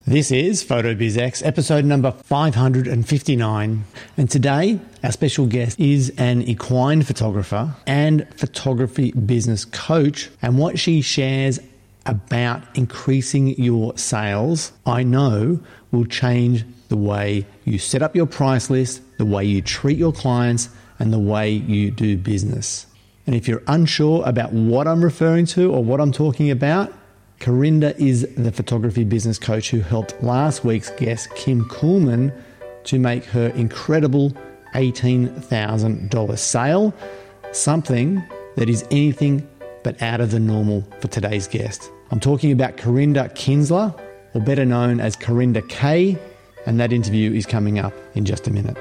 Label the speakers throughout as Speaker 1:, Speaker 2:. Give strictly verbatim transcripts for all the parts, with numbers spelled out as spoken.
Speaker 1: This is PhotoBizX, episode number five hundred fifty-nine. And today, our special guest is an equine photographer and photography business coach. And what she shares about increasing your sales, I know, will change the way you set up your price list, the way you treat your clients, and the way you do business. And if you're unsure about what I'm referring to or what I'm talking about, Corinda is the photography business coach who helped last week's guest, Kim Kuhlman, to make her incredible eighteen thousand dollars sale, something that is anything but out of the normal for today's guest. I'm talking about Corinda Kinsler, or better known as Corinda K, and that interview is coming up in just a minute.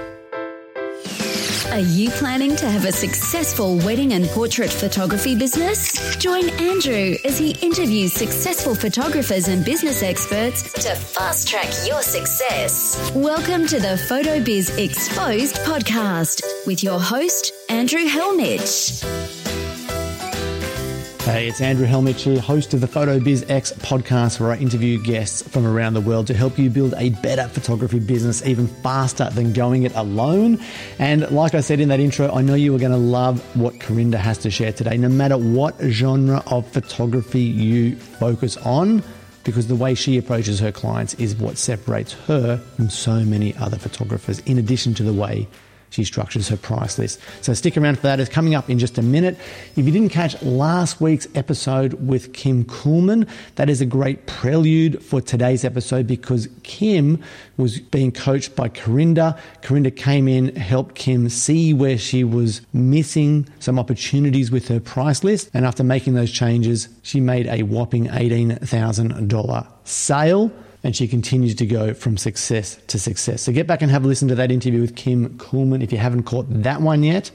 Speaker 2: Are you planning to have a successful wedding and portrait photography business? Join Andrew as he interviews successful photographers and business experts to fast track your success. Welcome to the PhotoBiz Exposed podcast with your host, Andrew Helmich.
Speaker 1: Hey, it's Andrew Helmich here, host of the PhotoBizX podcast, where I interview guests from around the world to help you build a better photography business even faster than going it alone. And like I said in that intro, I know you are going to love what Corinda has to share today, no matter what genre of photography you focus on, because the way she approaches her clients is what separates her from so many other photographers, in addition to the way she structures her price list. So stick around for that. It's coming up in just a minute. If you didn't catch last week's episode with Kim Kuhlman, that is a great prelude for today's episode, because Kim was being coached by Corinda. Corinda came in, helped Kim see where she was missing some opportunities with her price list. And after making those changes, she made a whopping eighteen thousand dollars sale. And she continues to go from success to success. So get back and have a listen to that interview with Kim Kuhlman if you haven't caught that one yet.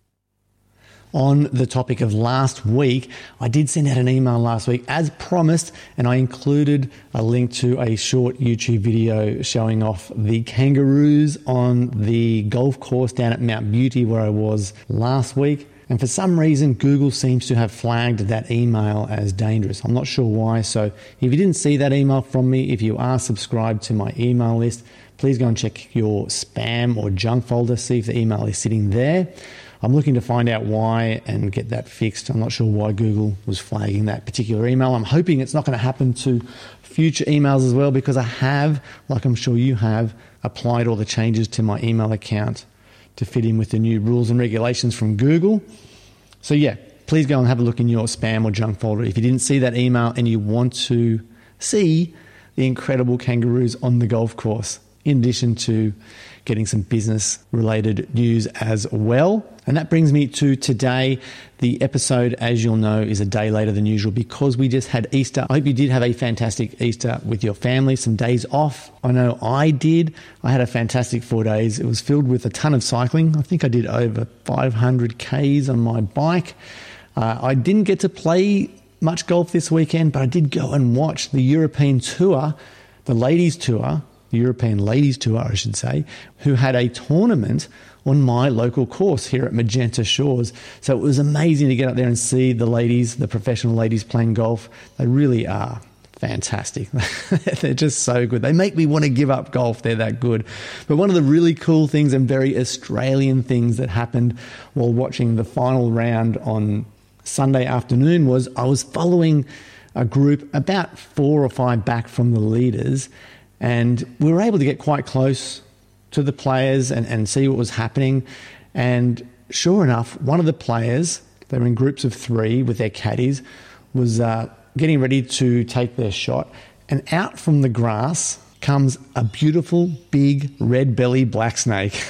Speaker 1: On the topic of last week, I did send out an email last week as promised, and I included a link to a short YouTube video showing off the kangaroos on the golf course down at Mount Beauty where I was last week. And for some reason, Google seems to have flagged that email as dangerous. I'm not sure why. So if you didn't see that email from me, if you are subscribed to my email list, please go and check your spam or junk folder, see if the email is sitting there. I'm looking to find out why and get that fixed. I'm not sure why Google was flagging that particular email. I'm hoping it's not going to happen to future emails as well, because I have, like I'm sure you have, applied all the changes to my email account to fit in with the new rules and regulations from Google. So yeah, please go and have a look in your spam or junk folder if you didn't see that email and you want to see the incredible kangaroos on the golf course, in addition to getting some business related news as well. And that brings me to today. The episode, as you'll know, is a day later than usual because we just had Easter. I hope you did have a fantastic Easter with your family, some days off. I know I did. I had a fantastic four days. It was filled with a ton of cycling. I think I did over five hundred kays on my bike. Uh, I didn't get to play much golf this weekend, but I did go and watch the European Tour, the ladies tour, the European Ladies Tour, I should say, who had a tournament on my local course here at Magenta Shores. So it was amazing to get up there and see the ladies, the professional ladies playing golf. They really are fantastic. They're just so good. They make me want to give up golf. They're that good. But one of the really cool things and very Australian things that happened while watching the final round on Sunday afternoon was I was following a group about four or five back from the leaders, and we were able to get quite close to the players and, and see what was happening. And sure enough, one of the players, they were in groups of three with their caddies, was uh, getting ready to take their shot. And out from the grass comes a beautiful, big, red-belly black snake,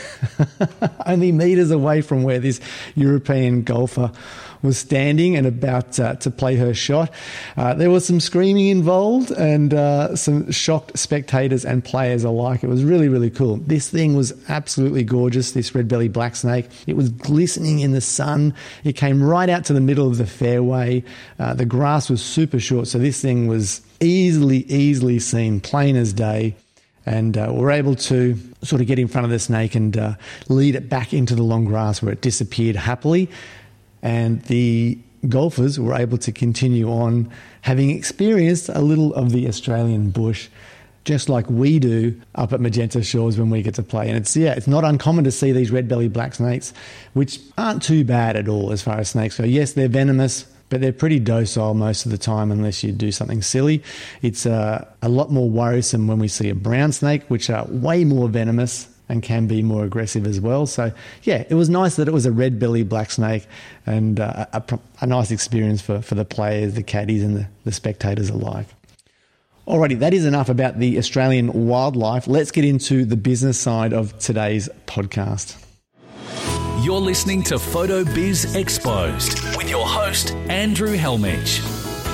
Speaker 1: only meters away from where this European golfer was standing and about uh, to play her shot. Uh, there was some screaming involved and uh, some shocked spectators and players alike. It was really, really cool. This thing was absolutely gorgeous, this red-belly black snake. It was glistening in the sun. It came right out to the middle of the fairway. Uh, the grass was super short, so this thing was easily, easily seen, plain as day. And uh, we're able to sort of get in front of the snake and uh, lead it back into the long grass where it disappeared happily. And the golfers were able to continue on, having experienced a little of the Australian bush. just like we do up at Magenta Shores when we get to play. And it's, yeah, it's not uncommon to see these red-bellied black snakes, which aren't too bad at all as far as snakes go. Yes, they're venomous, but they're pretty docile most of the time unless you do something silly. It's uh, a lot more worrisome when we see a brown snake, which are way more venomous and can be more aggressive as well. So, yeah, it was nice that it was a red-bellied black snake, and uh, a, a nice experience for, for the players, the caddies, and the, the spectators alike. Alrighty, that is enough about the Australian wildlife. Let's get into the business side of today's podcast.
Speaker 3: You're listening to Photo Biz Exposed with your host, Andrew Hellmich.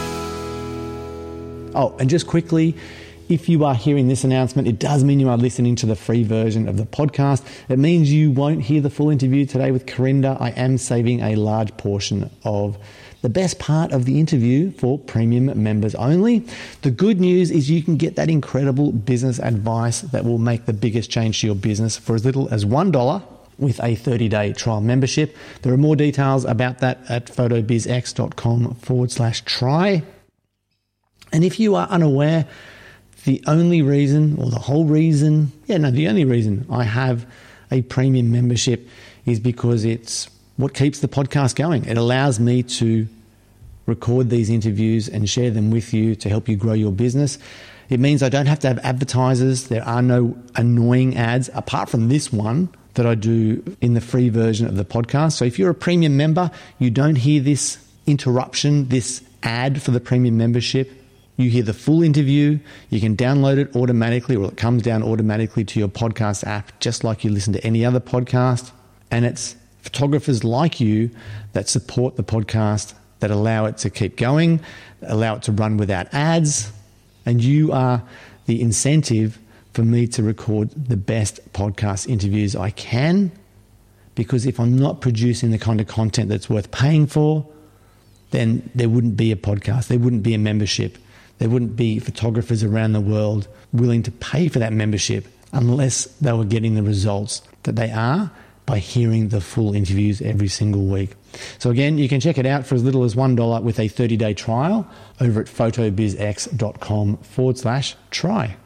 Speaker 1: Oh, and just quickly, if you are hearing this announcement, it does mean you are listening to the free version of the podcast. It means you won't hear the full interview today with Corinda. I am saving a large portion of the best part of the interview for premium members only. The good news is you can get that incredible business advice that will make the biggest change to your business for as little as one dollar with a thirty-day trial membership. There are more details about that at photobizx.com forward slash try. And if you are unaware, the only reason, or the whole reason, yeah, no, the only reason I have a premium membership is because it's what keeps the podcast going. It allows me to record these interviews and share them with you to help you grow your business. It means I don't have to have advertisers. There are no annoying ads apart from this one that I do in the free version of the podcast. So if you're a premium member, you don't hear this interruption, this ad for the premium membership. You hear the full interview. You can download it automatically, or it comes down automatically to your podcast app, just like you listen to any other podcast. And it's photographers like you that support the podcast, that allow it to keep going, allow it to run without ads. And you are the incentive for me to record the best podcast interviews I can, because if I'm not producing the kind of content that's worth paying for, then there wouldn't be a podcast, there wouldn't be a membership, there wouldn't be photographers around the world willing to pay for that membership unless they were getting the results that they are by hearing the full interviews every single week. So again, you can check it out for as little as one dollar with a thirty-day trial over at photobizx.com forward slash try.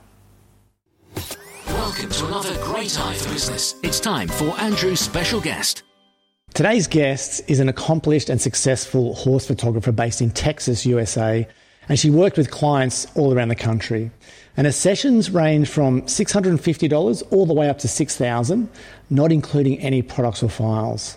Speaker 3: Welcome to another great eye for business. It's time for Andrew's special guest.
Speaker 1: Today's guest is an accomplished and successful horse photographer based in Texas, U S A, and she worked with clients all around the country. And her sessions range from six hundred fifty dollars all the way up to six thousand dollars, not including any products or files.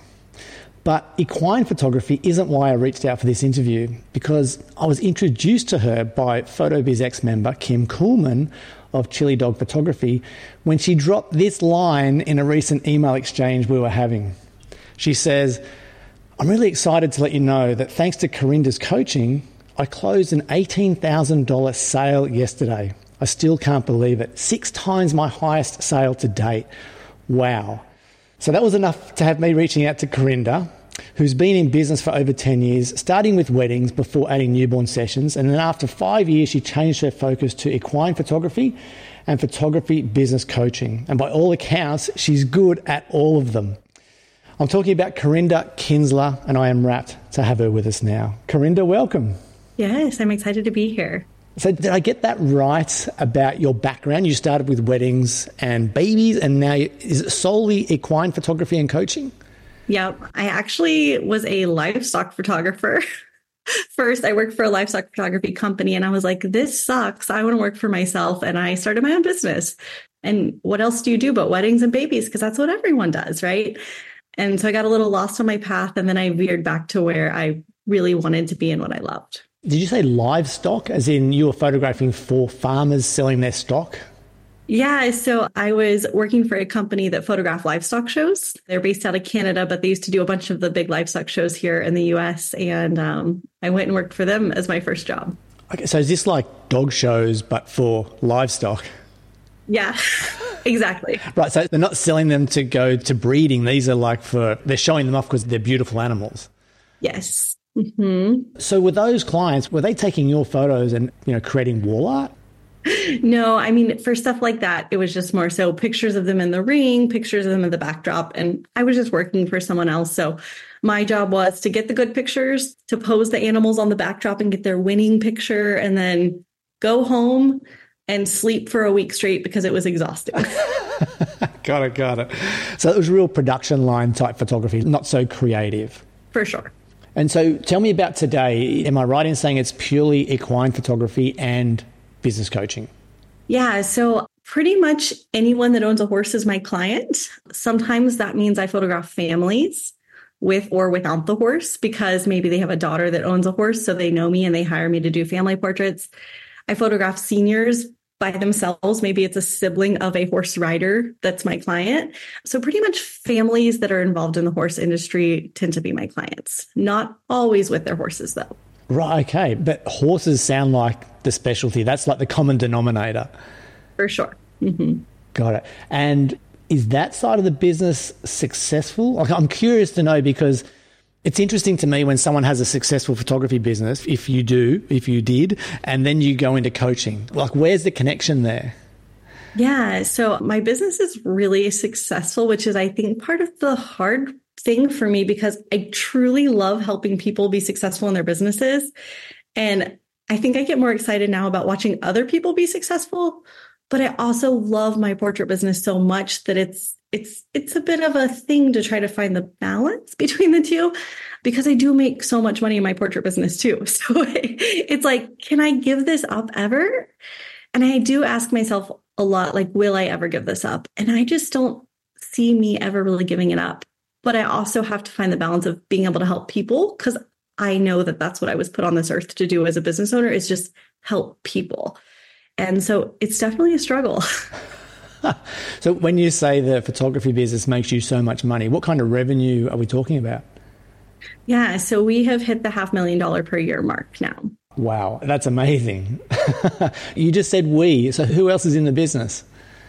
Speaker 1: But equine photography isn't why I reached out for this interview, because I was introduced to her by PhotoBizX member Kim Kuhlman of Chili Dog Photography when she dropped this line in a recent email exchange we were having. She says, "I'm really excited to let you know that thanks to Corinda's coaching, I closed an eighteen thousand dollars sale yesterday. I still can't believe it. Six times my highest sale to date. Wow." So that was enough to have me reaching out to Corinda, who's been in business for over ten years, starting with weddings before adding newborn sessions. And then after five years, she changed her focus to equine photography and photography business coaching. And by all accounts, she's good at all of them. I'm talking about Corinda Kinsler, and I am rapt to have her with us now. Corinda, welcome.
Speaker 4: Yes, I'm excited to be here.
Speaker 1: So did I get that right about your background? You started with weddings and babies, and now is it solely equine photography and coaching?
Speaker 4: Yep. I actually was a livestock photographer. First, I worked for a livestock photography company, and I was like, this sucks. I want to work for myself. And I started my own business. And what else do you do but weddings and babies? Because that's what everyone does, right? And so I got a little lost on my path, and then I veered back to where I really wanted to be and what I loved.
Speaker 1: Did you say livestock, as in you were photographing for farmers selling their stock?
Speaker 4: Yeah, so I was working for a company that photographed livestock shows. They're based out of Canada, but they used to do a bunch of the big livestock shows here in the U S. And um, I went and worked for them as my first job.
Speaker 1: Okay, so is this like dog shows, but for livestock?
Speaker 4: Yeah, exactly.
Speaker 1: Right, so they're not selling them to go to breeding. These are like for, they're showing them off because they're beautiful animals.
Speaker 4: Yes. Mm-hmm.
Speaker 1: So were those clients, were they taking your photos and, you know, creating wall art?
Speaker 4: No, I mean, for stuff like that, it was just more so pictures of them in the ring, pictures of them in the backdrop. And I was just working for someone else. So my job was to get the good pictures, to pose the animals on the backdrop and get their winning picture, and then go home, and sleep for a week straight because it was exhausting.
Speaker 1: Got it, got it. So it was real production line type photography, not so creative.
Speaker 4: For sure.
Speaker 1: And so tell me about today. Am I right in saying it's purely equine photography and business coaching?
Speaker 4: Yeah, so pretty much anyone that owns a horse is my client. Sometimes that means I photograph families with or without the horse because maybe they have a daughter that owns a horse, so they know me and they hire me to do family portraits. I photograph seniors by themselves. Maybe it's a sibling of a horse rider that's my client. So pretty much families that are involved in the horse industry tend to be my clients. Not always with their horses, though.
Speaker 1: Right, okay. But horses sound like the specialty. That's like the common denominator.
Speaker 4: For sure. Mm-hmm.
Speaker 1: Got it. And is that side of the business successful? Like, I'm curious to know because it's interesting to me when someone has a successful photography business, if you do, if you did, and then you go into coaching. Like, where's the connection there?
Speaker 4: Yeah. So my business is really successful, which is, I think, part of the hard thing for me because I truly love helping people be successful in their businesses. And I think I get more excited now about watching other people be successful. But I also love my portrait business so much that it's it's it's a bit of a thing to try to find the balance between the two because I do make so much money in my portrait business too. So it's like, can I give this up ever? And I do ask myself a lot, like, will I ever give this up? And I just don't see me ever really giving it up. But I also have to find the balance of being able to help people because I know that that's what I was put on this earth to do as a business owner is just help people. And so it's definitely a struggle.
Speaker 1: So when you say the photography business makes you so much money, what kind of revenue are we talking about?
Speaker 4: Yeah, so we have hit the half million dollar per year mark now.
Speaker 1: Wow, that's amazing. You just said we, so who else is in the business?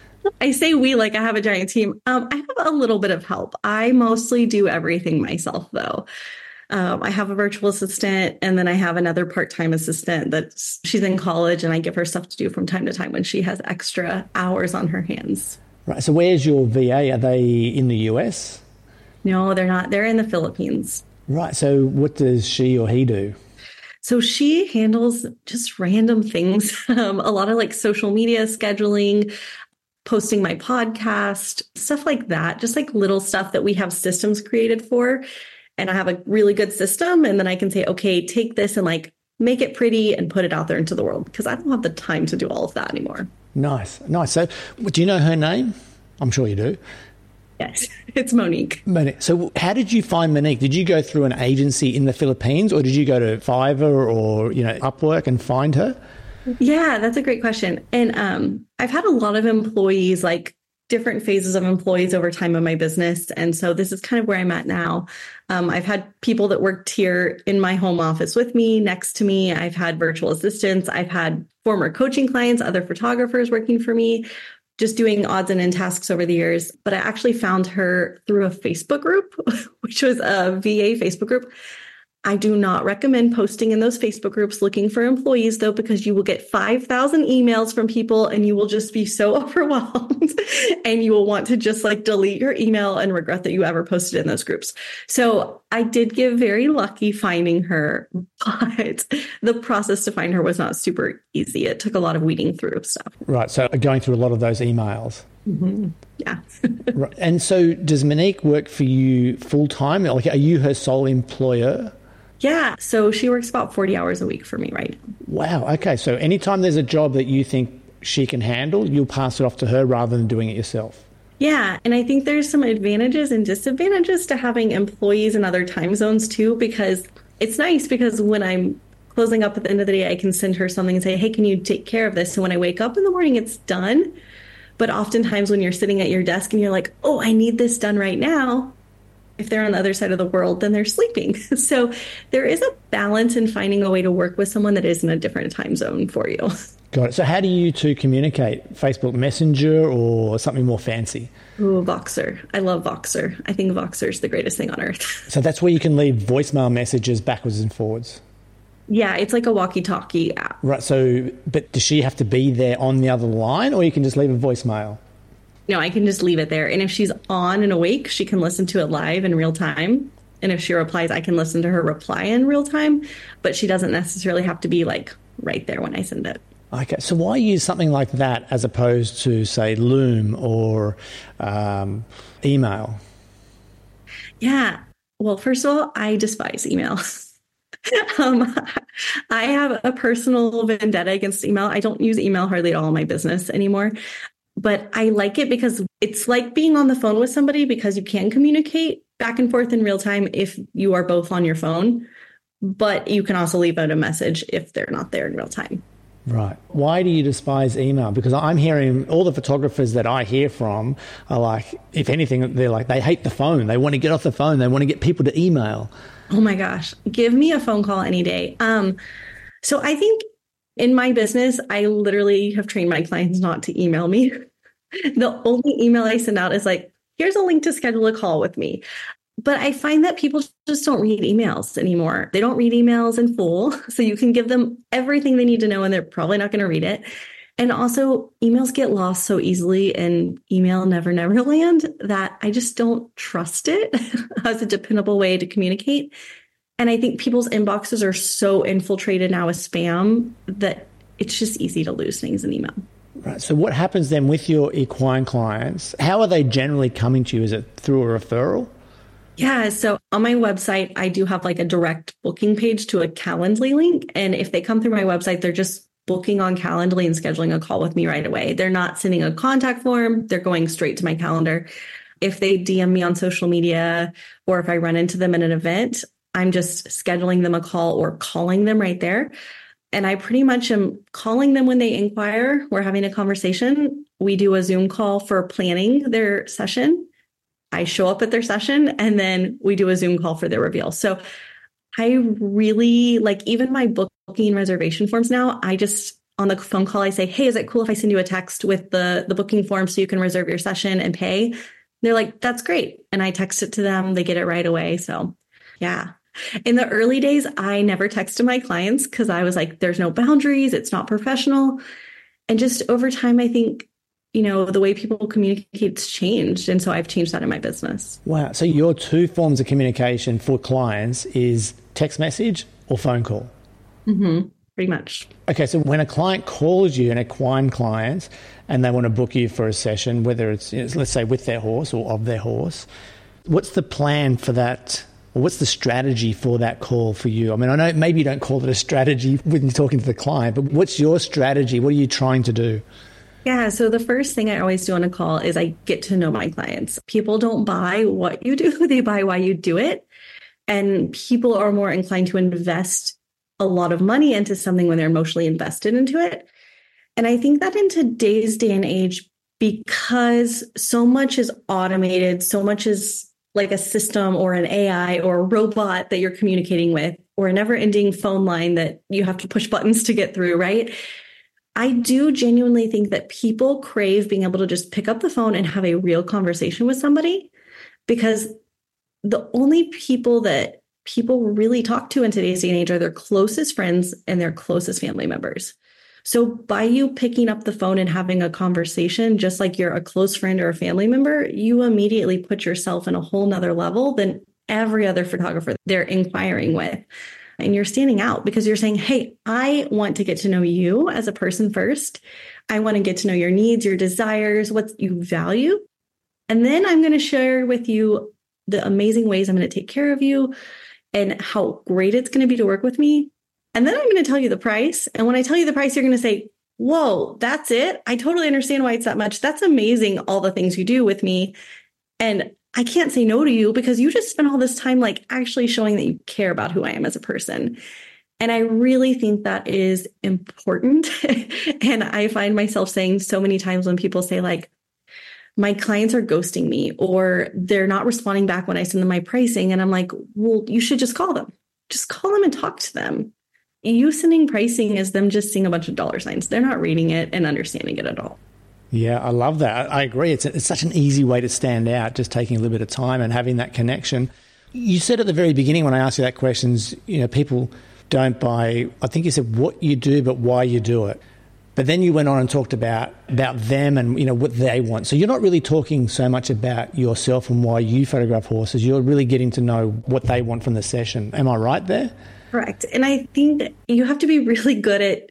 Speaker 4: I say we like I have a giant team. Um, I have a little bit of help. I mostly do everything myself, though. Um, I have a virtual assistant, and then I have another part-time assistant that's she's in college, and I give her stuff to do from time to time when she has extra hours on her hands.
Speaker 1: Right. So where's your V A? Are they in the U S?
Speaker 4: No, they're not. They're in the Philippines.
Speaker 1: Right. So what does she or he do?
Speaker 4: So she handles just random things, um, a lot of like social media scheduling, posting my podcast, stuff like that, just like little stuff that we have systems created for. And I have a really good system. And then I can say, okay, take this and like make it pretty and put it out there into the world because I don't have the time to do all of that anymore.
Speaker 1: Nice. Nice. So do you know her name? I'm sure you do.
Speaker 4: Yes, it's Monique.
Speaker 1: Monique. So how did you find Monique? Did you go through an agency in the Philippines or did you go to Fiverr or, you know, Upwork and find her?
Speaker 4: Yeah, that's a great question. And um, I've had a lot of employees, like different phases of employees over time in my business. And so this is kind of where I'm at now. Um, I've had people that worked here in my home office with me, next to me. I've had virtual assistants. I've had former coaching clients, other photographers working for me, just doing odds and ends tasks over the years. But I actually found her through a Facebook group, which was a V A Facebook group. I do not recommend posting in those Facebook groups looking for employees, though, because you will get five thousand emails from people and you will just be so overwhelmed and you will want to just like delete your email and regret that you ever posted in those groups. So I did get very lucky finding her, but the process to find her was not super easy. It took a lot of weeding through stuff.
Speaker 1: Right. So going through a lot of those emails.
Speaker 4: Mm-hmm. Yeah.
Speaker 1: Right. And so does Monique work for you full time? Like, are you her sole employer?
Speaker 4: Yeah. So she works about forty hours a week for me, right?
Speaker 1: Wow. Okay. So anytime there's a job that you think she can handle, you'll pass it off to her rather than doing it yourself.
Speaker 4: Yeah. And I think there's some advantages and disadvantages to having employees in other time zones too, because it's nice because when I'm closing up at the end of the day, I can send her something and say, hey, can you take care of this? So when I wake up in the morning, it's done. But oftentimes when you're sitting at your desk and you're like, oh, I need this done right now. If they're on the other side of the world, then they're sleeping. So there is a balance in finding a way to work with someone that is in a different time zone for you.
Speaker 1: Got it. So how do you two communicate? Facebook Messenger or something more fancy?
Speaker 4: Ooh, Voxer. I love Voxer. I think Voxer is the greatest thing on earth.
Speaker 1: So that's where you can leave voicemail messages backwards and forwards.
Speaker 4: Yeah, it's like a walkie-talkie app.
Speaker 1: Right. So, but does she have to be there on the other line or you can just leave a voicemail?
Speaker 4: No, I can just leave it there. And if she's on and awake, she can listen to it live in real time. And if she replies, I can listen to her reply in real time. But she doesn't necessarily have to be like right there when I send it.
Speaker 1: Okay, so why use something like that as opposed to, say, Loom or um, email?
Speaker 4: Yeah. Well, first of all, I despise email. um, I have a personal vendetta against email. I don't use email hardly at all in my business anymore. But I like it because it's like being on the phone with somebody because you can communicate back and forth in real time if you are both on your phone. But you can also leave out a message if they're not there in real time.
Speaker 1: Right. Why do you despise email? Because I'm hearing all the photographers that I hear from are like, if anything, they're like, they hate the phone. They want to get off the phone. They want to get people to email.
Speaker 4: Oh my gosh. Give me a phone call any day. Um, so I think in my business, I literally have trained my clients not to email me. The only email I send out is like, here's a link to schedule a call with me. But I find that people just don't read emails anymore. They don't read emails in full. So you can give them everything they need to know and they're probably not going to read it. And also emails get lost so easily in email never, never land that I just don't trust it as a dependable way to communicate. And I think people's inboxes are so infiltrated now with spam that it's just easy to lose things in email.
Speaker 1: Right. So what happens then with your equine clients? How are they generally coming to you? Is it through a referral?
Speaker 4: Yeah. So on my website, I do have like a direct booking page to a Calendly link. And if they come through my website, they're just booking on Calendly and scheduling a call with me right away. They're not sending a contact form. They're going straight to my calendar. If they D M me on social media or if I run into them at an event, I'm just scheduling them a call or calling them right there. And I pretty much am calling them when they inquire. We're having a conversation. We do a Zoom call for planning their session. I show up at their session and then we do a Zoom call for their reveal. So I really like even my booking reservation forms now. I just on the phone call, I say, hey, is it cool if I send you a text with the, the booking form so you can reserve your session and pay? They're like, that's great. And I text it to them. They get it right away. So yeah. In the early days, I never texted my clients because I was like, there's no boundaries. It's not professional. And just over time, I think you know, the way people communicate's changed. And so I've changed that in my business.
Speaker 1: Wow. So your two forms of communication for clients is text message or phone call?
Speaker 4: Mm-hmm. Pretty much.
Speaker 1: Okay. So when a client calls you, an equine client, and they want to book you for a session, whether it's, you know, let's say with their horse or of their horse, what's the plan for that? Or what's the strategy for that call for you? I mean, I know maybe you don't call it a strategy when you're talking to the client, but what's your strategy? What are you trying to do?
Speaker 4: Yeah. So the first thing I always do on a call is I get to know my clients. People don't buy what you do. They buy why you do it. And people are more inclined to invest a lot of money into something when they're emotionally invested into it. And I think that in today's day and age, because so much is automated, so much is like a system or an A I or a robot that you're communicating with, or a never-ending phone line that you have to push buttons to get through, right? I do genuinely think that people crave being able to just pick up the phone and have a real conversation with somebody, because the only people that people really talk to in today's day and age are their closest friends and their closest family members. So by you picking up the phone and having a conversation, just like you're a close friend or a family member, you immediately put yourself in a whole nother level than every other photographer they're inquiring with. And you're standing out because you're saying, hey, I want to get to know you as a person first. I want to get to know your needs, your desires, what you value. And then I'm going to share with you the amazing ways I'm going to take care of you and how great it's going to be to work with me. And then I'm going to tell you the price. And when I tell you the price, you're going to say, whoa, that's it. I totally understand why it's that much. That's amazing. All the things you do with me. And I can't say no to you because you just spent all this time like actually showing that you care about who I am as a person. And I really think that is important. And I find myself saying so many times when people say like, my clients are ghosting me or they're not responding back when I send them my pricing. And I'm like, well, you should just call them. Just call them and talk to them. You sending pricing is them just seeing a bunch of dollar signs. They're not reading it and understanding it at all.
Speaker 1: Yeah, I love that. I agree. It's, it's such an easy way to stand out, just taking a little bit of time and having that connection. You said at the very beginning when I asked you that questions, you know, people don't buy, I think you said what you do, but why you do it. But then you went on and talked about, about them and, you know, what they want. So you're not really talking so much about yourself and why you photograph horses. You're really getting to know what they want from the session. Am I right there?
Speaker 4: Correct. And I think that you have to be really good at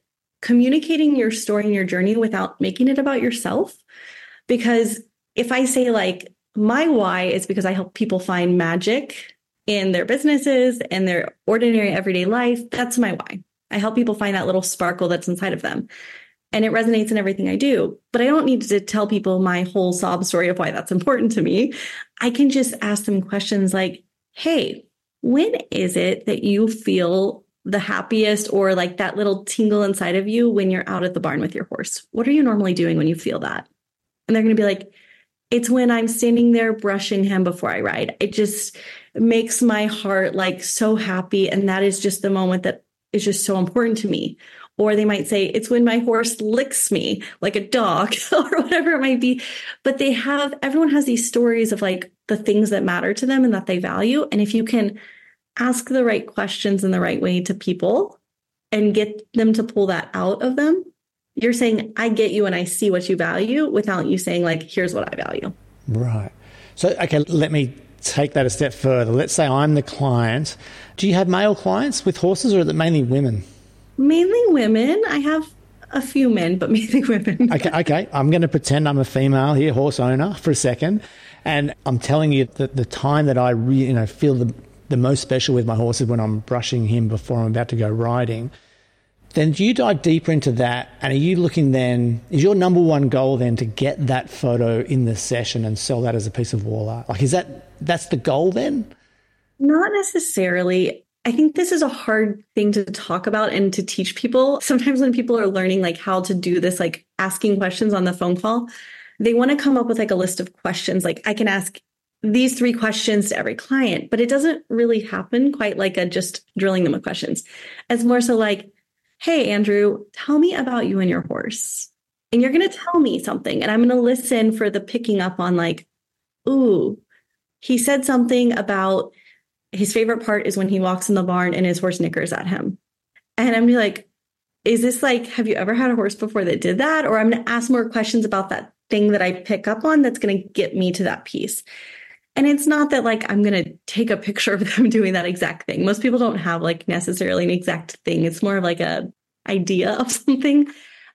Speaker 4: communicating your story and your journey without making it about yourself. Because if I say like, my why is because I help people find magic in their businesses and their ordinary everyday life, that's my why. I help people find that little sparkle that's inside of them. And it resonates in everything I do. But I don't need to tell people my whole sob story of why that's important to me. I can just ask them questions like, hey, when is it that you feel the happiest, or like that little tingle inside of you when you're out at the barn with your horse? What are you normally doing when you feel that? And they're going to be like, it's when I'm standing there brushing him before I ride. It just makes my heart like so happy. And that is just the moment that is just so important to me. Or they might say, it's when my horse licks me like a dog or whatever it might be. But they have, everyone has these stories of like the things that matter to them and that they value. And if you can ask the right questions in the right way to people and get them to pull that out of them, you're saying, I get you and I see what you value, without you saying like, here's what I value.
Speaker 1: Right. So, okay, let me take that a step further. Let's say I'm the client. Do you have male clients with horses, or is it mainly women?
Speaker 4: Mainly women. I have a few men, but mainly women.
Speaker 1: Okay, okay. I'm going to pretend I'm a female here, horse owner, for a second. And I'm telling you that the time that I really, you know, feel the, the most special with my horse is when I'm brushing him before I'm about to go riding. Then do you dive deeper into that? And are you looking then, is your number one goal then to get that photo in the session and sell that as a piece of wall art? Like, is that, that's the goal then?
Speaker 4: Not necessarily. I think this is a hard thing to talk about and to teach people. Sometimes when people are learning like how to do this, like asking questions on the phone call, they want to come up with like a list of questions. Like, I can ask these three questions to every client, but it doesn't really happen quite like a just drilling them with questions. It's more so like, hey, Andrew, tell me about you and your horse. And you're going to tell me something, and I'm going to listen for the picking up on like, ooh, he said something about his favorite part is when he walks in the barn and his horse nickers at him. And I'm gonna be like, is this like, have you ever had a horse before that did that? Or I'm going to ask more questions about that thing that I pick up on that's going to get me to that piece. And it's not that like, I'm going to take a picture of them doing that exact thing. Most people don't have like necessarily an exact thing. It's more of like a idea of something,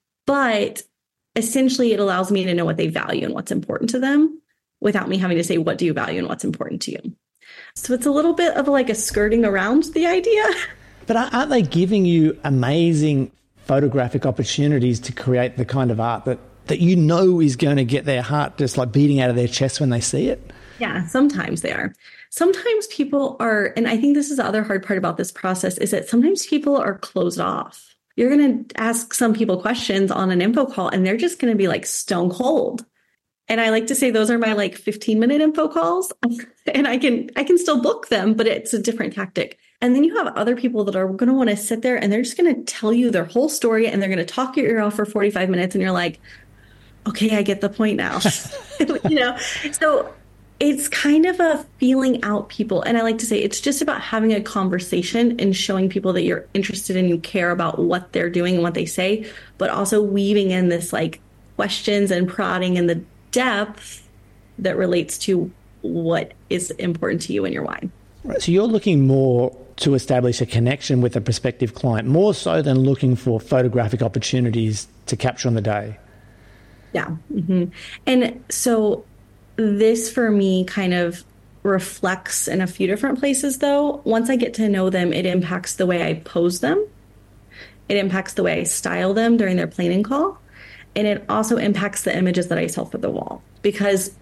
Speaker 4: but essentially it allows me to know what they value and what's important to them without me having to say, what do you value and what's important to you? So it's a little bit of like a skirting around the idea.
Speaker 1: But aren't they giving you amazing photographic opportunities to create the kind of art that, that you know is going to get their heart just like beating out of their chest when they see it?
Speaker 4: Yeah, sometimes they are. Sometimes people are, and I think this is the other hard part about this process, is that sometimes people are closed off. You're going to ask some people questions on an info call and they're just going to be like stone cold. And I like to say those are my like fifteen minute info calls, and I can I can still book them, but it's a different tactic. And then you have other people that are going to want to sit there and they're just going to tell you their whole story and they're going to talk your ear off for forty-five minutes. And you're like, okay, I get the point now. You know, so it's kind of a feeling out people. And I like to say it's just about having a conversation and showing people that you're interested and you care about what they're doing and what they say, but also weaving in this like questions and prodding in the depth that relates to what is important to you and your why.
Speaker 1: Right. So you're looking more to establish a connection with a prospective client, more so than looking for photographic opportunities to capture on the day.
Speaker 4: Yeah. Mm-hmm. And so this for me kind of reflects in a few different places though. Once I get to know them, it impacts the way I pose them. It impacts the way I style them during their planning call. And it also impacts the images that I sell for the wall, because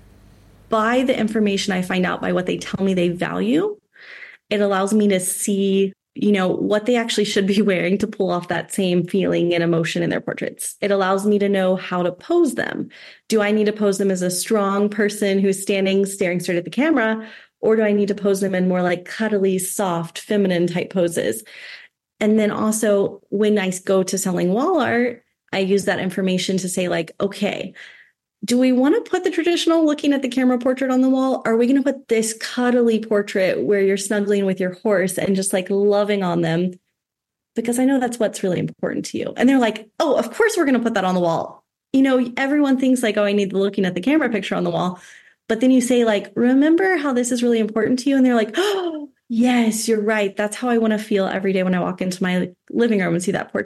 Speaker 4: by the information I find out by what they tell me they value, it allows me to see, you know, what they actually should be wearing to pull off that same feeling and emotion in their portraits. It allows me to know how to pose them. Do I need to pose them as a strong person who's standing, staring straight at the camera? Or do I need to pose them in more like cuddly, soft, feminine type poses? And then also when I go to selling wall art, I use that information to say like, okay, do we want to put the traditional looking at the camera portrait on the wall? Or are we going to put this cuddly portrait where you're snuggling with your horse and just like loving on them? Because I know that's what's really important to you. And they're like, oh, of course we're going to put that on the wall. You know, everyone thinks like, oh, I need the looking at the camera picture on the wall. But then you say like, remember how this is really important to you? And they're like, oh, yes, you're right. That's how I want to feel every day when I walk into my living room and see that portrait.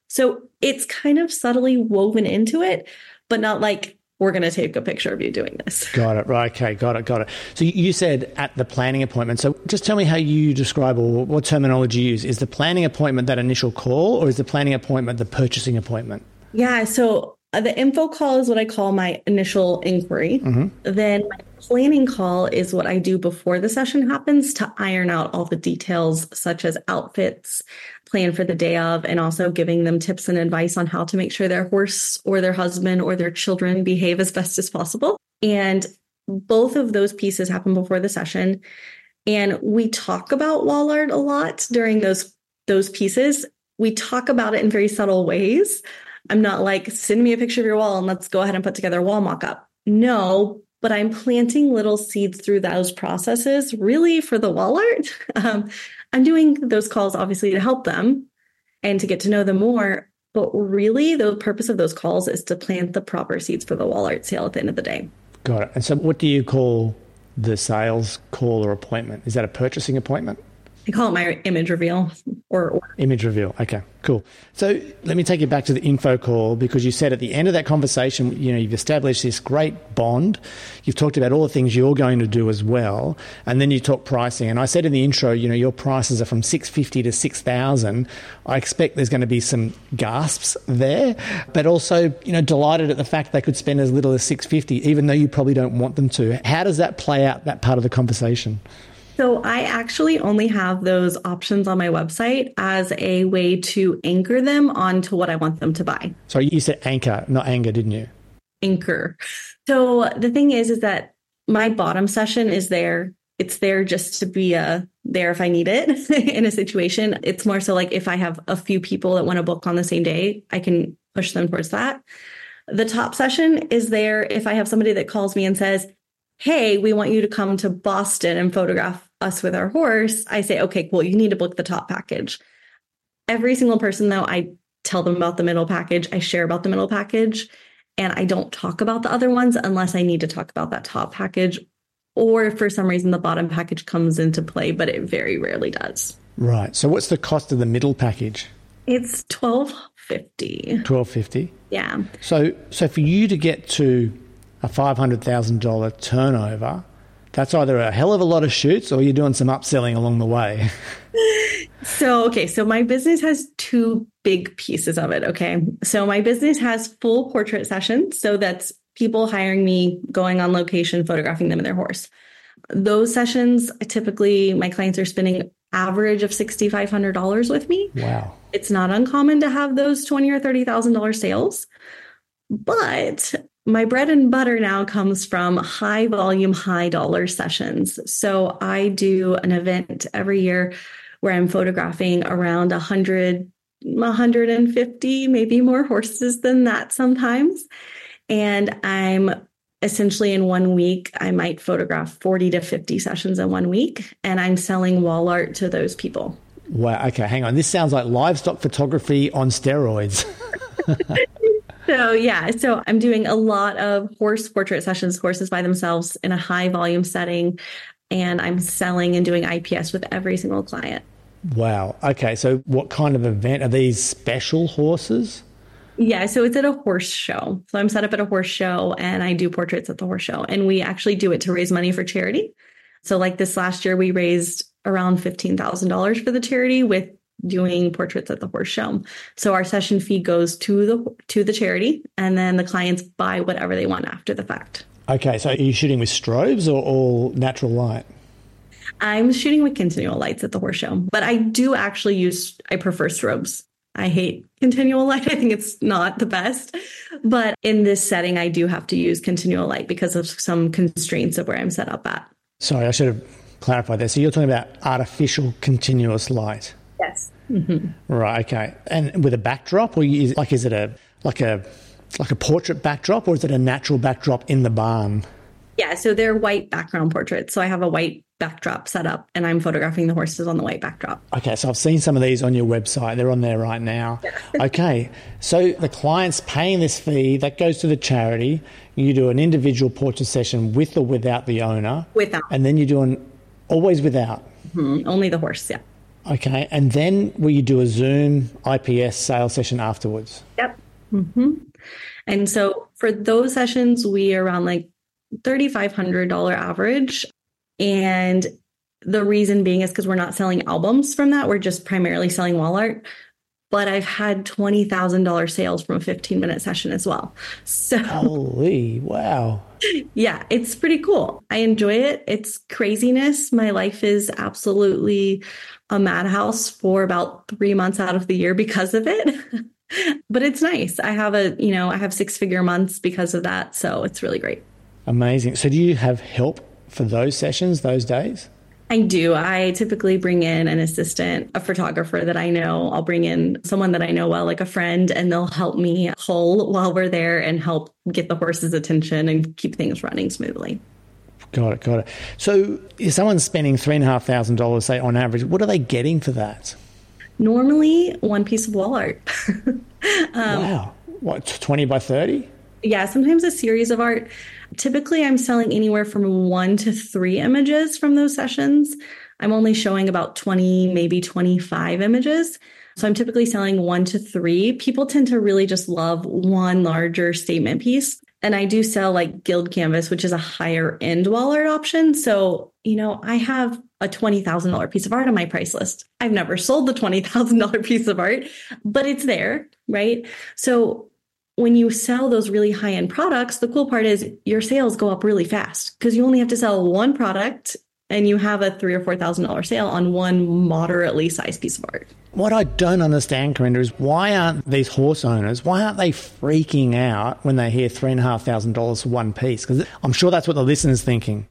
Speaker 4: So it's kind of subtly woven into it, but not like, we're going to take a picture of you doing this.
Speaker 1: Got it. Right. Okay. Got it. Got it. So you said at the planning appointment. So just tell me how you describe or what terminology you use. Is the planning appointment that initial call, or is the planning appointment the purchasing appointment?
Speaker 4: Yeah. So the info call is what I call my initial inquiry. Mm-hmm. Then my planning call is what I do before the session happens to iron out all the details, such as outfits, plan for the day of, and also giving them tips and advice on how to make sure their horse or their husband or their children behave as best as possible. And both of those pieces happen before the session. And we talk about wall art a lot during those, those pieces. We talk about it in very subtle ways. I'm not like, send me a picture of your wall and let's go ahead and put together a wall mock-up. No, but I'm planting little seeds through those processes, really for the wall art. Um, I'm doing those calls, obviously, to help them and to get to know them more. But really, the purpose of those calls is to plant the proper seeds for the wall art sale at the end of the day.
Speaker 1: Got it. And so what do you call the sales call or appointment? Is that a purchasing appointment?
Speaker 4: I call it my image reveal or, or
Speaker 1: image reveal. Okay, cool. So let me take you back to the info call, because you said at the end of that conversation, you know, you've established this great bond. You've talked about all the things you're going to do as well. And then you talk pricing. And I said in the intro, you know, your prices are from six fifty to six thousand. I expect there's going to be some gasps there, but also, you know, delighted at the fact they could spend as little as six fifty, even though you probably don't want them to. How does that play out, that part of the conversation?
Speaker 4: So I actually only have those options on my website as a way to anchor them onto what I want them to buy.
Speaker 1: So you said anchor, not anger, didn't you?
Speaker 4: Anchor. So the thing is, is that my bottom session is there. It's there just to be uh, there if I need it in a situation. It's more so like if I have a few people that want to book on the same day, I can push them towards that. The top session is there if I have somebody that calls me and says, hey, we want you to come to Boston and photograph us with our horse. I say, okay, cool. You need to book the top package. Every single person, though, I tell them about the middle package. I share about the middle package, and I don't talk about the other ones unless I need to talk about that top package, or if for some reason the bottom package comes into play, but it very rarely does.
Speaker 1: Right. So what's the cost of the middle package?
Speaker 4: It's twelve fifty.
Speaker 1: twelve fifty.
Speaker 4: Yeah.
Speaker 1: So, so for you to get to a five hundred thousand dollars turnover, that's either a hell of a lot of shoots or you're doing some upselling along the way.
Speaker 4: So, okay. So my business has two big pieces of it. Okay. So my business has full portrait sessions. So that's people hiring me, going on location, photographing them and their horse. Those sessions, typically my clients are spending average of six thousand five hundred dollars with me.
Speaker 1: Wow. It's
Speaker 4: not uncommon to have those twenty thousand dollars or thirty thousand dollars sales, but my bread and butter now comes from high volume, high dollar sessions. So I do an event every year where I'm photographing around one hundred, one hundred fifty, maybe more horses than that sometimes. And I'm essentially in one week, I might photograph forty to fifty sessions in one week, and I'm selling wall art to those people.
Speaker 1: Wow. Okay, hang on. This sounds like livestock photography on steroids.
Speaker 4: So yeah, so I'm doing a lot of horse portrait sessions, horses by themselves in a high volume setting, and I'm selling and doing I P S with every single client.
Speaker 1: Wow. Okay, so what kind of event are these? Special horses?
Speaker 4: Yeah, so it's at a horse show. So I'm set up at a horse show and I do portraits at the horse show, and we actually do it to raise money for charity. So like this last year, we raised around fifteen thousand dollars for the charity with doing portraits at the horse show. So our session fee goes to the to the charity, and then the clients buy whatever they want after the fact.
Speaker 1: Okay, so are you shooting with strobes or all natural light?
Speaker 4: I'm shooting with continual lights at the horse show, but I do actually use, I prefer strobes. I hate continual light. I think it's not the best, but in this setting, I do have to use continual light because of some constraints of where I'm set up at.
Speaker 1: Sorry, I should have clarified that. So you're talking about artificial continuous light?
Speaker 4: Yes. Mm-hmm.
Speaker 1: Right. Okay. And with a backdrop, or is, like, is it a like a like a portrait backdrop, or is it a natural backdrop in the barn?
Speaker 4: Yeah. So they're white background portraits. So I have a white backdrop set up, and I'm photographing the horses on the white backdrop.
Speaker 1: Okay. So I've seen some of these on your website. They're on there right now. Okay. So the client's paying this fee that goes to the charity. You do an individual portrait session with or without the owner.
Speaker 4: Without.
Speaker 1: And then you're doing always without.
Speaker 4: Mm-hmm. Only the horse. Yeah.
Speaker 1: Okay. And then will you do a Zoom I P S sales session afterwards?
Speaker 4: Yep. Mm-hmm. And so for those sessions, we are around like three thousand five hundred dollars average. And the reason being is because we're not selling albums from that. We're just primarily selling wall art. But I've had twenty thousand dollars sales from a fifteen minute session as well. So,
Speaker 1: holy, wow.
Speaker 4: Yeah, it's pretty cool. I enjoy it. It's craziness. My life is absolutely a madhouse for about three months out of the year because of it. But it's nice. I have a, you know, I have six figure months because of that. So it's really great.
Speaker 1: Amazing. So do you have help for those sessions, those days?
Speaker 4: I do. I typically bring in an assistant, a photographer that I know. I'll bring in someone that I know well, like a friend, and they'll help me pull while we're there and help get the horse's attention and keep things running smoothly.
Speaker 1: Got it. Got it. So if someone's spending three and a half thousand dollars, say on average, what are they getting for that?
Speaker 4: Normally one piece of wall art. um,
Speaker 1: wow. What, twenty by thirty?
Speaker 4: Yeah, sometimes a series of art. Typically, I'm selling anywhere from one to three images from those sessions. I'm only showing about twenty, maybe twenty-five images. So I'm typically selling one to three. People tend to really just love one larger statement piece. And I do sell like Guild Canvas, which is a higher end wall art option. So, you know, I have a twenty thousand dollars piece of art on my price list. I've never sold the twenty thousand dollars piece of art, but it's there, right? So when you sell those really high-end products, the cool part is your sales go up really fast because you only have to sell one product and you have a three or four thousand dollar sale on one moderately sized piece of art.
Speaker 1: What I don't understand, Corinda, is why aren't these horse owners, why aren't they freaking out when they hear three and a half thousand dollars for one piece? Because I'm sure that's what the listener's thinking.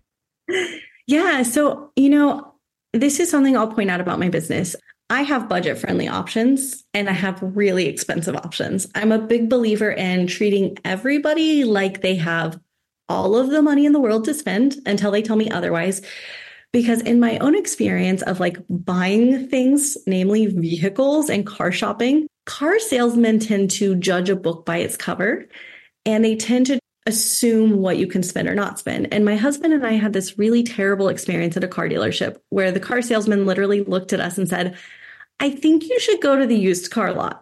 Speaker 4: Yeah. So, you know, this is something I'll point out about my business. I have budget-friendly options and I have really expensive options. I'm a big believer in treating everybody like they have all of the money in the world to spend until they tell me otherwise. Because in my own experience of like buying things, namely vehicles and car shopping, car salesmen tend to judge a book by its cover and they tend to assume what you can spend or not spend. And my husband and I had this really terrible experience at a car dealership where the car salesman literally looked at us and said, I think you should go to the used car lot.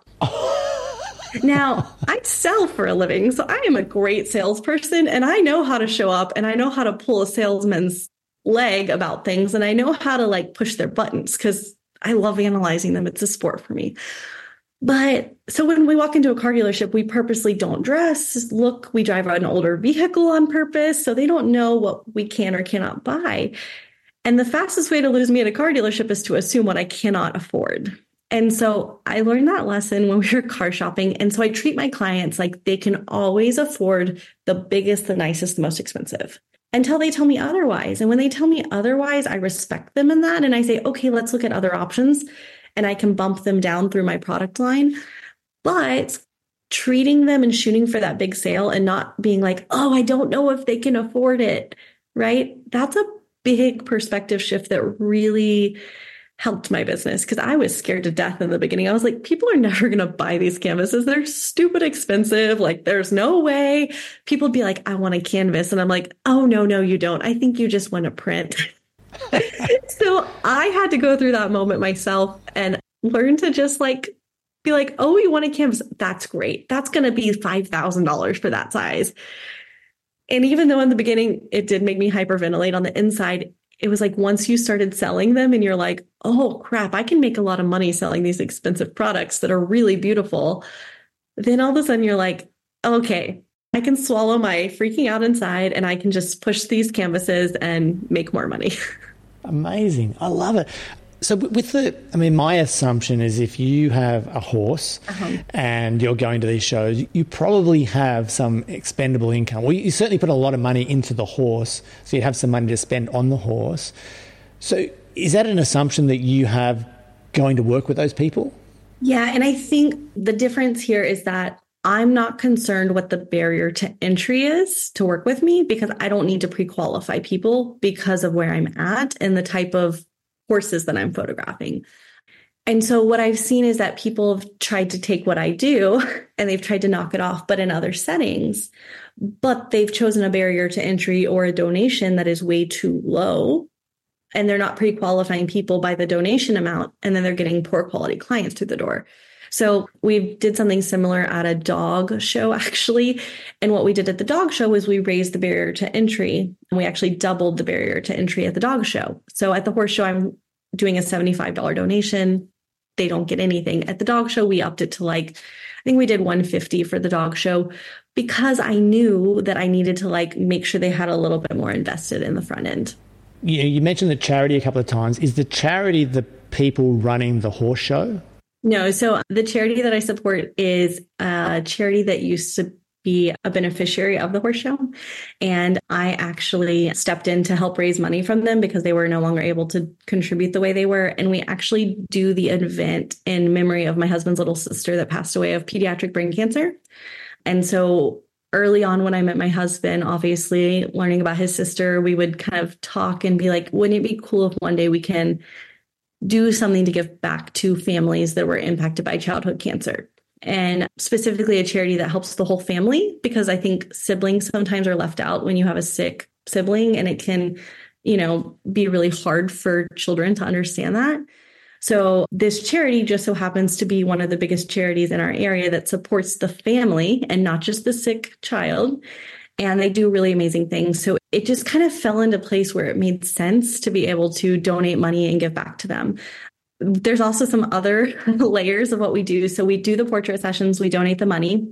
Speaker 4: Now, I sell for a living, so I am a great salesperson and I know how to show up and I know how to pull a salesman's leg about things and I know how to like push their buttons because I love analyzing them. It's a sport for me. But so when we walk into a car dealership, we purposely don't dress, look, we drive an older vehicle on purpose. So they don't know what we can or cannot buy. And the fastest way to lose me at a car dealership is to assume what I cannot afford. And so I learned that lesson when we were car shopping. And so I treat my clients like they can always afford the biggest, the nicest, the most expensive until they tell me otherwise. And when they tell me otherwise, I respect them in that. And I say, okay, let's look at other options. And I can bump them down through my product line. But treating them and shooting for that big sale and not being like, oh, I don't know if they can afford it, right? That's a big perspective shift that really helped my business because I was scared to death in the beginning. I was like, people are never going to buy these canvases. They're stupid expensive. Like, there's no way. People would be like, I want a canvas. And I'm like, oh, no, no, you don't. I think you just want to print. So I had to go through that moment myself and learn to just like be like, oh, you want a canvas? That's great. That's going to be five thousand dollars for that size. And even though in the beginning, it did make me hyperventilate on the inside, it was like once you started selling them and you're like, oh, crap, I can make a lot of money selling these expensive products that are really beautiful. Then all of a sudden you're like, okay, I can swallow my freaking out inside and I can just push these canvases and make more money.
Speaker 1: Amazing. I love it. So with the, I mean, my assumption is if you have a horse uh-huh. and you're going to these shows, you probably have some expendable income. Well, you certainly put a lot of money into the horse, so you have some money to spend on the horse. So is that an assumption that you have going to work with those people?
Speaker 4: Yeah. And I think the difference here is that I'm not concerned what the barrier to entry is to work with me because I don't need to pre-qualify people because of where I'm at and the type of horses that I'm photographing. And so what I've seen is that people have tried to take what I do and they've tried to knock it off, but in other settings, but they've chosen a barrier to entry or a donation that is way too low. and they're not pre-qualifying people by the donation amount, and then they're getting poor quality clients through the door. So we did something similar at a dog show, actually. And what we did at the dog show was we raised the barrier to entry, and we actually doubled the barrier to entry at the dog show. So at the horse show, I'm doing a seventy-five dollars donation. They don't get anything. At the dog show, we upped it to like, I think we did one hundred fifty dollars for the dog show, because I knew that I needed to like make sure they had a little bit more invested in the front end.
Speaker 1: You, you mentioned the charity a couple of times. Is the charity the people running the horse show?
Speaker 4: No. So the charity that I support is a charity that used to be a beneficiary of the horse show. And I actually stepped in to help raise money from them because they were no longer able to contribute the way they were. And we actually do the event in memory of my husband's little sister that passed away of pediatric brain cancer. And so early on when I met my husband, obviously learning about his sister, we would kind of talk and be like, wouldn't it be cool if one day we can do something to give back to families that were impacted by childhood cancer? And specifically a charity that helps the whole family, because I think siblings sometimes are left out when you have a sick sibling, and it can, you know, be really hard for children to understand that. So this charity just so happens to be one of the biggest charities in our area that supports the family and not just the sick child. And they do really amazing things. So it just kind of fell into place where it made sense to be able to donate money and give back to them. There's also some other layers of what we do. So we do the portrait sessions, we donate the money.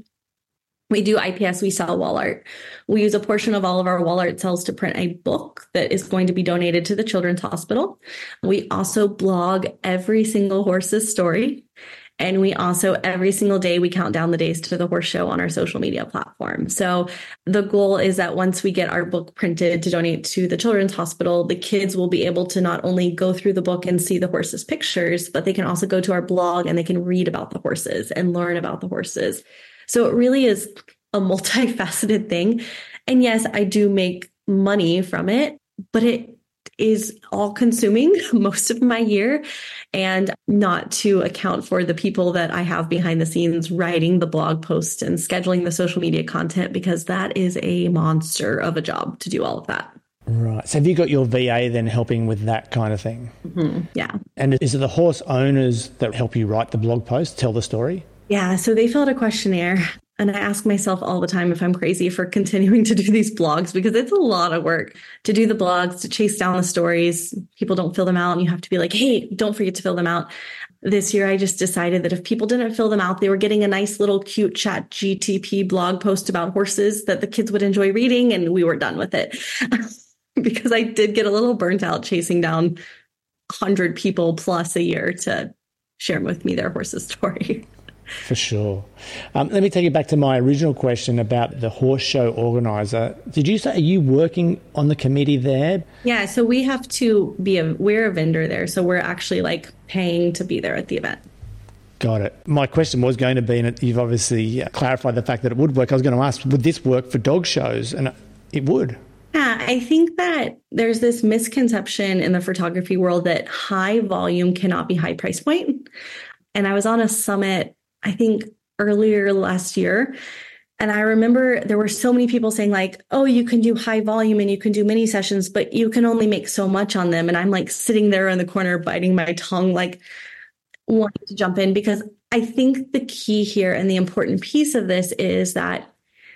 Speaker 4: We do I P S, we sell wall art. We use a portion of all of our wall art sales to print a book that is going to be donated to the Children's Hospital. We also blog every single horse's story. And we also, every single day, we count down the days to the horse show on our social media platform. So the goal is that once we get our book printed to donate to the Children's Hospital, the kids will be able to not only go through the book and see the horses' pictures, but they can also go to our blog and they can read about the horses and learn about the horses. So it really is a multifaceted thing. And yes, I do make money from it, but it is all consuming most of my year, and not to account for the people that I have behind the scenes writing the blog posts and scheduling the social media content, because that is a monster of a job to do all of that.
Speaker 1: Right. So have you got your V A then helping with that kind of thing?
Speaker 4: Mm-hmm. Yeah.
Speaker 1: And is it the horse owners that help you write the blog post, tell the story?
Speaker 4: Yeah. So they fill out a questionnaire. And I ask myself all the time if I'm crazy for continuing to do these blogs, because it's a lot of work to do the blogs, to chase down the stories. People don't fill them out, and you have to be like, hey, don't forget to fill them out. This year, I just decided that if people didn't fill them out, they were getting a nice little cute Chat G T P blog post about horses that the kids would enjoy reading, and we were done with it. Because I did get a little burnt out chasing down one hundred people plus a year to share with me their horse's story.
Speaker 1: For sure. Um, let me take you back to my original question about the horse show organizer. Did you say, are you working on the committee there?
Speaker 4: Yeah, so we have to be a, we're a vendor there. So we're actually like paying to be there at the event.
Speaker 1: Got it. My question was going to be, and you've obviously clarified the fact that it would work. I was going to ask, would this work for dog shows? And it would.
Speaker 4: Yeah, I think that there's this misconception in the photography world that high volume cannot be high price point. And I was on a summit, I think earlier last year. And I remember there were so many people saying like, oh, you can do high volume and you can do mini sessions, but you can only make so much on them. And I'm like sitting there in the corner, biting my tongue, like wanting to jump in, because I think the key here and the important piece of this is that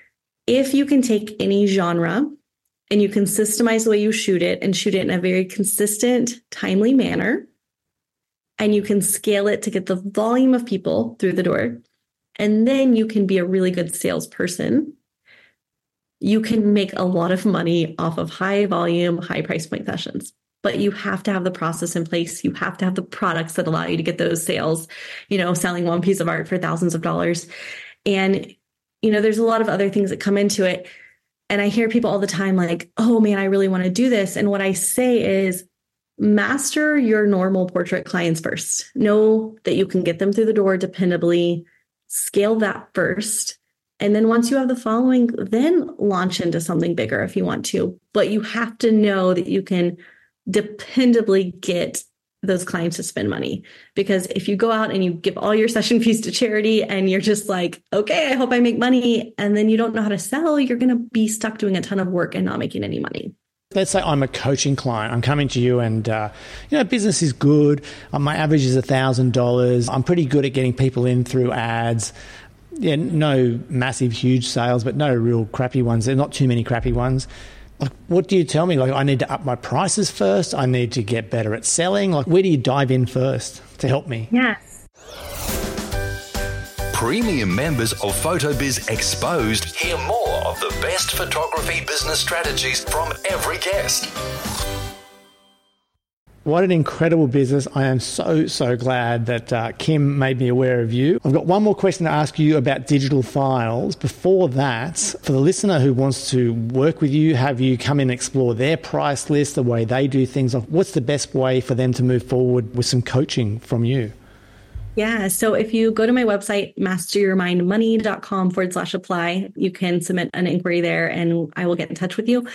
Speaker 4: if you can take any genre and you can systemize the way you shoot it and shoot it in a very consistent, timely manner, and you can scale it to get the volume of people through the door, and then you can be a really good salesperson, you can make a lot of money off of high volume, high price point sessions. But you have to have the process in place. You have to have the products that allow you to get those sales, you know, selling one piece of art for thousands of dollars. And, you know, there's a lot of other things that come into it. And I hear people all the time like, oh man, I really want to do this. And what I say is, master your normal portrait clients first. Know that you can get them through the door dependably, scale that first. And then once you have the following, then launch into something bigger if you want to. But you have to know that you can dependably get those clients to spend money. Because if you go out and you give all your session fees to charity and you're just like, okay, I hope I make money, and then you don't know how to sell, you're going to be stuck doing a ton of work and not making any money.
Speaker 1: Let's say I'm a coaching client. I'm coming to you and, uh, you know, business is good. Uh, my average is one thousand dollars. I'm pretty good at getting people in through ads. Yeah, no massive, huge sales, but no real crappy ones. There are not too many crappy ones. Like, what do you tell me? Like, I need to up my prices first. I need to get better at selling. Like, where do you dive in first to help me?
Speaker 4: Yes.
Speaker 3: Premium members of PhotoBiz Exposed hear more of the best photography business strategies from every guest.
Speaker 1: What an incredible business. I am so, so glad that uh, Kim made me aware of you. I've got one more question to ask you about digital files. Before that, for the listener who wants to work with you, have you come in and explore their price list, the way they do things, what's the best way for them to move forward with some coaching from you?
Speaker 4: Yeah. So if you go to my website, masteryourmindmoney.com forward slash apply, you can submit an inquiry there and I will get in touch with you.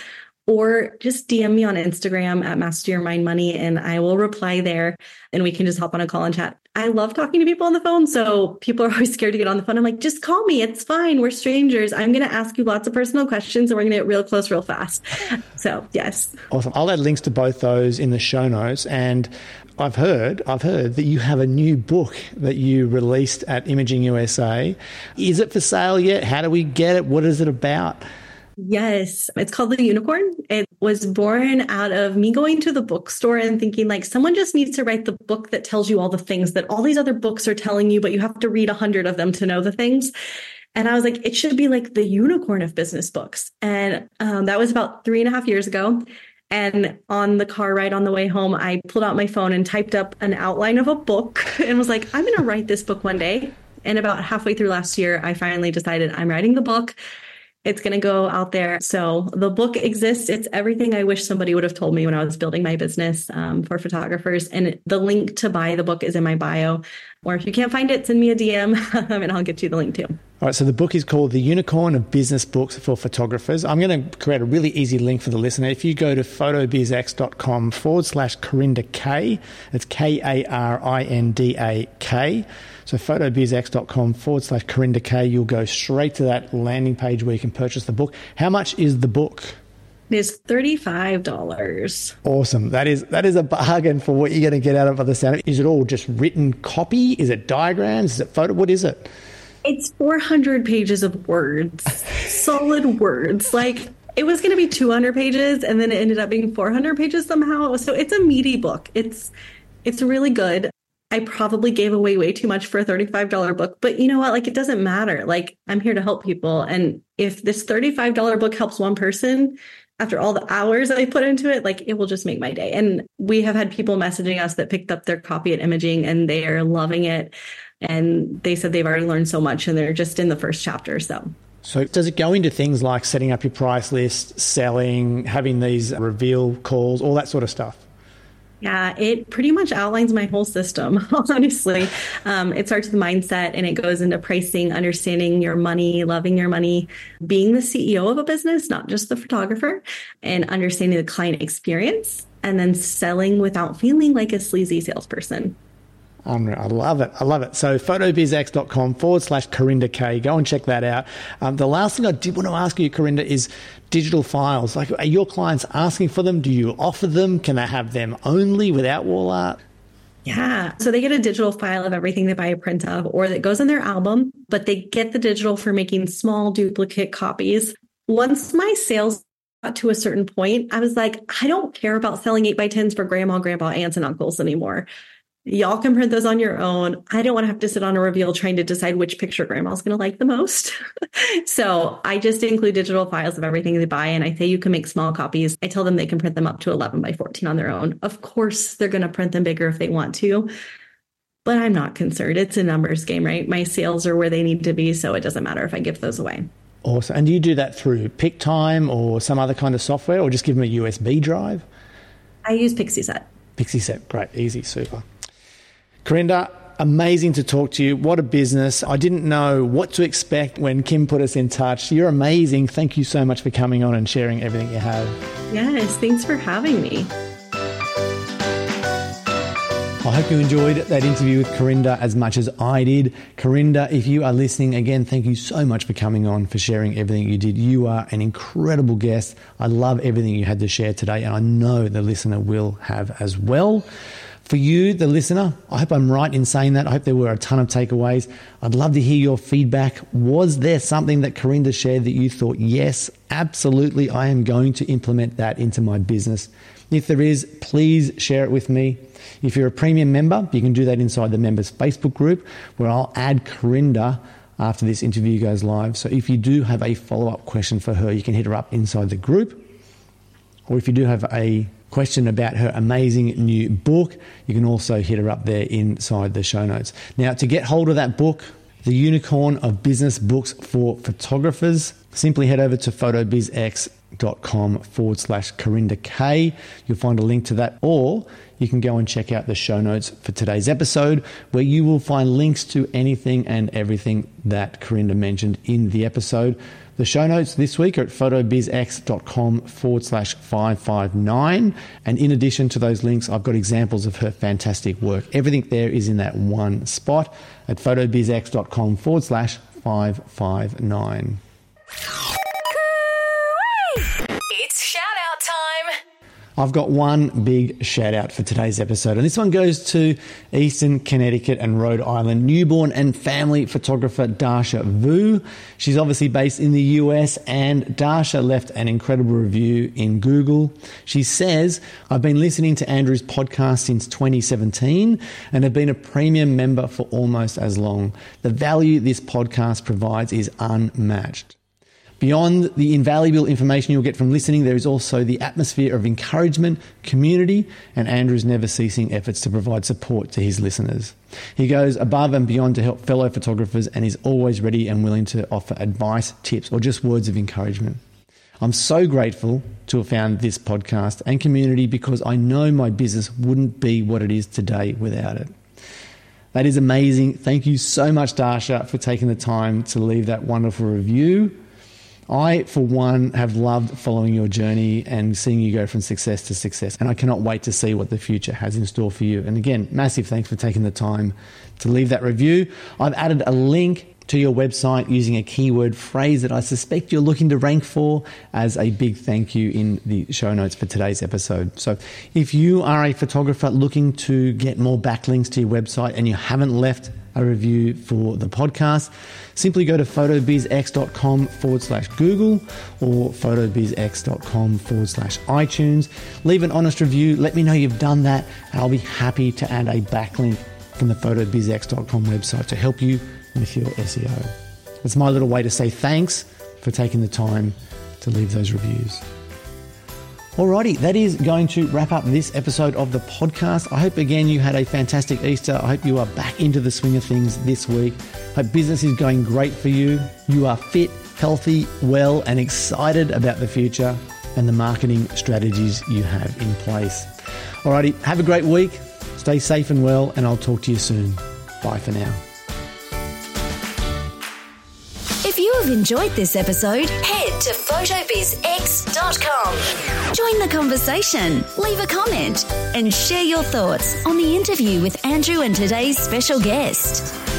Speaker 4: Or just D M me on Instagram at masteryourmindmoney and I will reply there and we can just hop on a call and chat. I love talking to people on the phone. So people are always scared to get on the phone. I'm like, just call me. It's fine. We're strangers. I'm going to ask you lots of personal questions and we're going to get real close real fast. So yes.
Speaker 1: Awesome. I'll add links to both those in the show notes. And I've heard, I've heard that you have a new book that you released at Imaging U S A. Is it for sale yet? How do we get it? What is it about?
Speaker 4: Yes, it's called The Unicorn. It was born out of me going to the bookstore and thinking like someone just needs to write the book that tells you all the things that all these other books are telling you, but you have to read a hundred of them to know the things. And I was like, it should be like the unicorn of business books. And um, that was about three and a half years ago. And on the car ride on the way home, I pulled out my phone and typed up an outline of a book and was like, I'm going to write this book one day. And about halfway through last year, I finally decided I'm writing the book. It's going to go out there. So the book exists. It's everything I wish somebody would have told me when I was building my business um, for photographers. And the link to buy the book is in my bio. Or if you can't find it, send me a D M and I'll get you the link too. All
Speaker 1: right. So the book is called The Unicorn of Business Books for Photographers. I'm going to create a really easy link for the listener. If you go to photobizx.com forward slash Karinda K, it's K A R I N D A K. So photobizx.com forward slash Karinda K, you'll go straight to that landing page where you can purchase the book. How much is the book?
Speaker 4: It is thirty-five dollars.
Speaker 1: Awesome. That is that is a bargain for what you're going to get out of it. The sound. Is it all just written copy? Is it diagrams? Is it photo? What is it?
Speaker 4: It's four hundred pages of words, solid words. Like it was going to be two hundred pages and then it ended up being four hundred pages somehow. So it's a meaty book. It's it's really good. I probably gave away way too much for a thirty-five dollars book, but you know what? Like, it doesn't matter. Like, I'm here to help people. And if this thirty-five dollars book helps one person after all the hours I put into it, like, it will just make my day. And we have had people messaging us that picked up their copy at Imaging and they are loving it. And they said they've already learned so much and they're just in the first chapter. So.
Speaker 1: So does it go into things like setting up your price list, selling, having these reveal calls, all that sort of stuff?
Speaker 4: Yeah, it pretty much outlines my whole system, honestly. Um, it starts with mindset and it goes into pricing, understanding your money, loving your money, being the C E O of a business, not just the photographer, and understanding the client experience, and then selling without feeling like a sleazy salesperson.
Speaker 1: Um, I love it. I love it. So photobizx.com forward slash Karinda K. Go and check that out. Um, the last thing I did want to ask you, Karinda, is digital files. Like, are your clients asking for them? Do you offer them? Can they have them only without wall art?
Speaker 4: Yeah. So they get a digital file of everything they buy a print of, or that goes in their album, but they get the digital for making small duplicate copies. Once my sales got to a certain point, I was like, I don't care about selling eight by tens for grandma, grandpa, aunts, and uncles anymore. Y'all can print those on your own. I don't want to have to sit on a reveal trying to decide which picture grandma's going to like the most. So I just include digital files of everything they buy. And I say you can make small copies. I tell them they can print them up to eleven by fourteen on their own. Of course, they're going to print them bigger if they want to. But I'm not concerned. It's a numbers game, right? My sales are where they need to be. So it doesn't matter if I give those away.
Speaker 1: Awesome. And do you do that through PicTime or some other kind of software, or just give them a U S B drive?
Speaker 4: I use Pixieset.
Speaker 1: Pixieset. Great. Easy. Super. Karinda, amazing to talk to you. What a business. I didn't know what to expect when Kim put us in touch. You're amazing. Thank you so much for coming on and sharing everything you have.
Speaker 4: Yes, thanks for having me.
Speaker 1: I hope you enjoyed that interview with Karinda as much as I did. Karinda, if you are listening, again, thank you so much for coming on, for sharing everything you did. You are an incredible guest. I love everything you had to share today, and I know the listener will have as well. For you, the listener, I hope I'm right in saying that. I hope there were a ton of takeaways. I'd love to hear your feedback. Was there something that Karinda shared that you thought, yes, absolutely, I am going to implement that into my business? If there is, please share it with me. If you're a premium member, you can do that inside the members Facebook group, where I'll add Karinda after this interview goes live. So if you do have a follow-up question for her, you can hit her up inside the group. Or if you do have a question about her amazing new book, you can also hit her up there inside the show notes. Now, to get hold of that book, The Unicorn of Business Books for Photographers, simply head over to photobizx.com forward slash Karinda K. You'll find a link to that, or you can go and check out the show notes for today's episode, where you will find links to anything and everything that Karinda mentioned in the episode. The show notes this week are at photobizx.com forward slash 559. And in addition to those links, I've got examples of her fantastic work. Everything there is in that one spot at photobizx.com forward slash 559.
Speaker 2: It's shout out time.
Speaker 1: I've got one big shout out for today's episode, and this one goes to Eastern Connecticut and Rhode Island newborn and family photographer Dasha Vu. She's obviously based in the U S, and Dasha left an incredible review in Google. She says, I've been listening to Andrew's podcast since twenty seventeen and have been a premium member for almost as long. The value this podcast provides is unmatched. Beyond the invaluable information you'll get from listening, there is also the atmosphere of encouragement, community, and Andrew's never-ceasing efforts to provide support to his listeners. He goes above and beyond to help fellow photographers and is always ready and willing to offer advice, tips, or just words of encouragement. I'm so grateful to have found this podcast and community, because I know my business wouldn't be what it is today without it. That is amazing. Thank you so much, Dasha, for taking the time to leave that wonderful review. I, for one, have loved following your journey and seeing you go from success to success, and I cannot wait to see what the future has in store for you. And again, massive thanks for taking the time to leave that review. I've added a link to your website using a keyword phrase that I suspect you're looking to rank for as a big thank you in the show notes for today's episode. So if you are a photographer looking to get more backlinks to your website and you haven't left a review for the podcast, simply go to photobizx.com forward slash Google or photobizx.com forward slash iTunes. Leave an honest review. Let me know you've done that. I'll be happy to add a backlink from the photobizx dot com website to help you with your S E O. It's my little way to say thanks for taking the time to leave those reviews. Alrighty, that is going to wrap up this episode of the podcast. I hope again you had a fantastic Easter. I hope you are back into the swing of things this week. I hope business is going great for you. You are fit, healthy, well, and excited about the future and the marketing strategies you have in place. Alrighty, have a great week. Stay safe and well, and I'll talk to you soon. Bye for now.
Speaker 2: If you have enjoyed this episode, head to photobizx dot com. Join the conversation, leave a comment, and share your thoughts on the interview with Andrew and today's special guest.